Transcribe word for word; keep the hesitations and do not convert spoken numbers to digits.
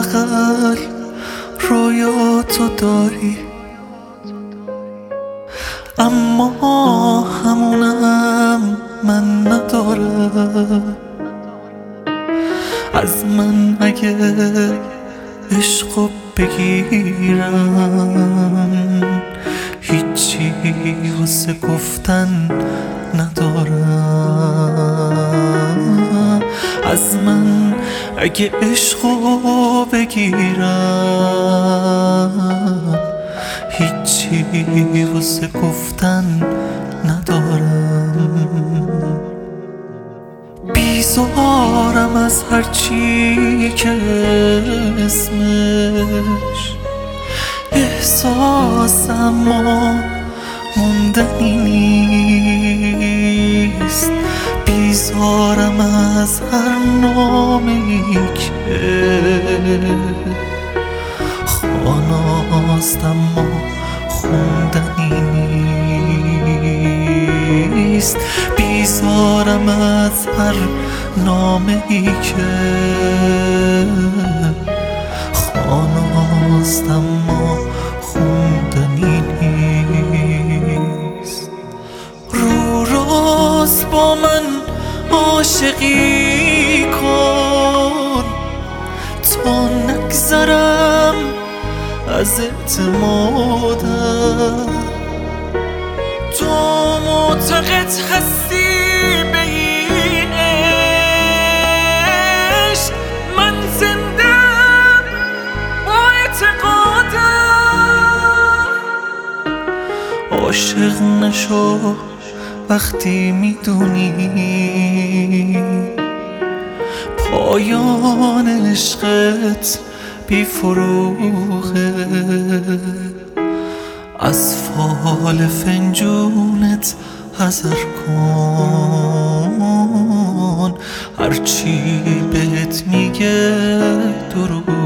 حداقل رویاتو داری، اما همونم من ندارم. از من اگه عشقو بگیرم هیچی واسه گفتن ندارم. از من اگه عشقو بگیرم هیچی واسه گفتن ندارم. بیزارم از هرچی که اسمش احساسم ما موندنی نیست. بیزارم از هر نامی که خاناست اما خوندنی نیست. بیزارم از هر نامی که خاناست اما خوندنی نیست. رو راست با من عاشقی کن تا نگذرم از اعتمادم. تو معتقد هستی به این عشق، من زندم با اعتقادم. عاشق نشو وقتی میدونی پایان عشقت بی فروغه. از فال فنجونت حذر کن، هرچی بهت میگه دروغه.